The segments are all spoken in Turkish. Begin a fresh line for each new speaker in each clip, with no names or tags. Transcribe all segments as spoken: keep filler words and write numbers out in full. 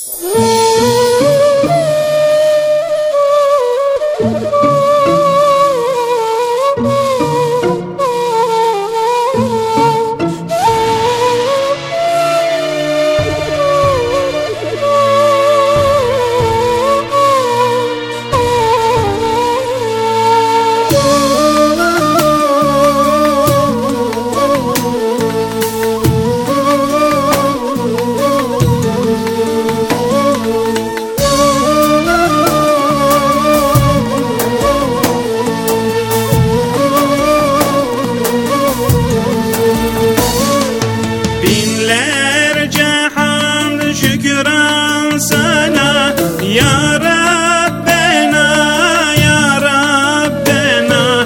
şükran sana ya Rabbena, ya Rabbena.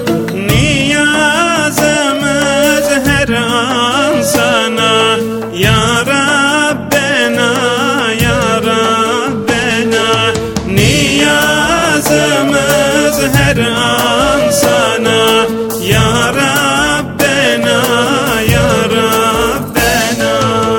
Niyazımız her an sana ya Rabbena, ya Rabbena. Niyazımız her an sana ya Rabbena, ya Rabbena.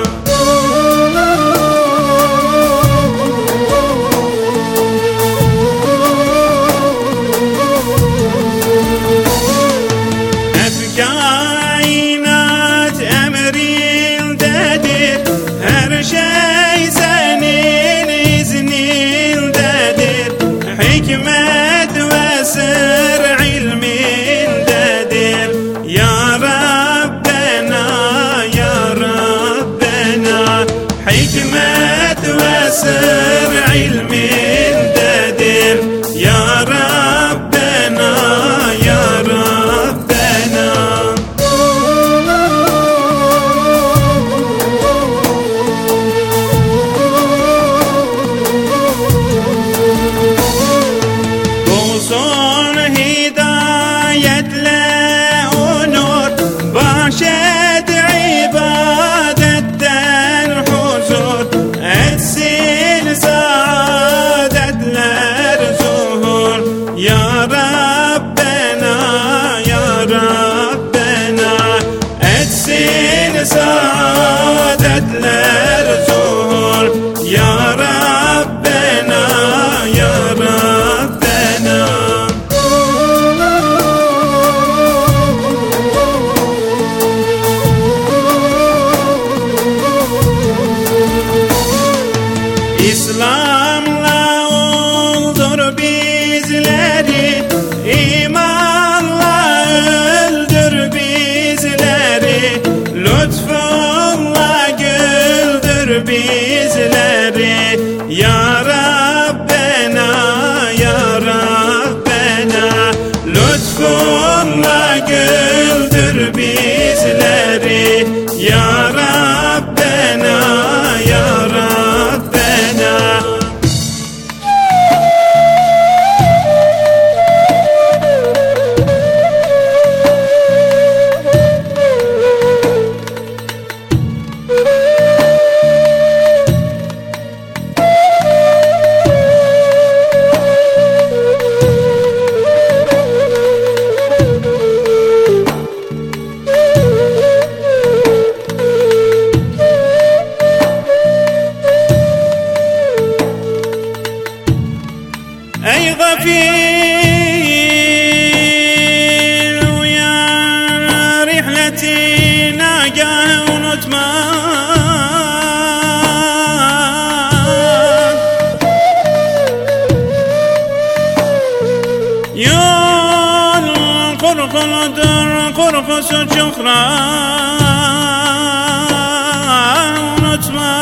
Kainat emrindedir, her şey senin iznindedir. Hikmet ve sır ilmindedir ya Rabbena, ya Rabbena. Hikmet ve sır ilmindedir ya Rabbena, ya Rabbena. Olsun hidayetle onur, bahşet ibadetten huzur, etsin saadetler zuhur ya Rabbena, ya Rabbena. Etsin saadetler zuhur ya Rabbena, ya Rabbena. İslam'la oldur bizleri, imanla öldür bizleri. Lütfunla güldür bizleri ya Rabbena, ya Rabbena. Lütfunla güldür bizleri ya Rabbena, ya Rabbena. Ey gafil uyan, rihleti nagahı unutma. Yol korkuludur, korkusu çukran unutma.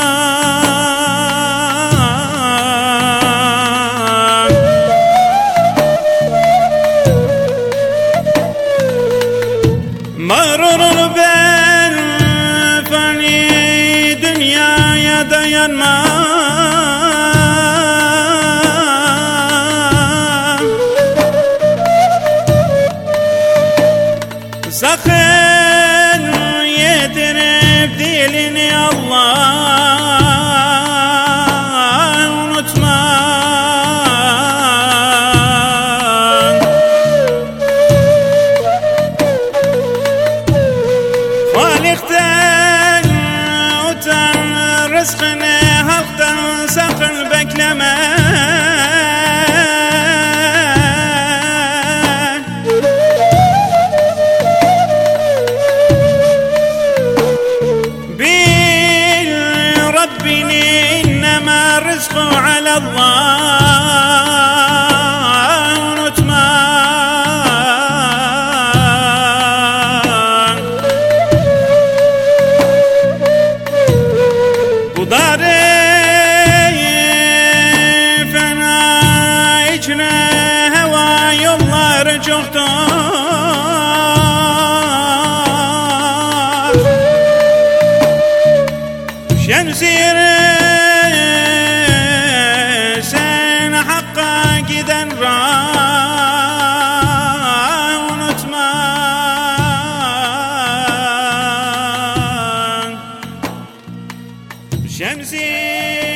Mağrur ben fani dünyaya dayanmam. Sakın yedirip dilini Allah unutma. Halikten utan, rızkını halktan sakın bekleme. Bil Rabbini innema rızkı alallah. Çoktur şemsiyere sen hakka giden rah unutma. Şemsiyere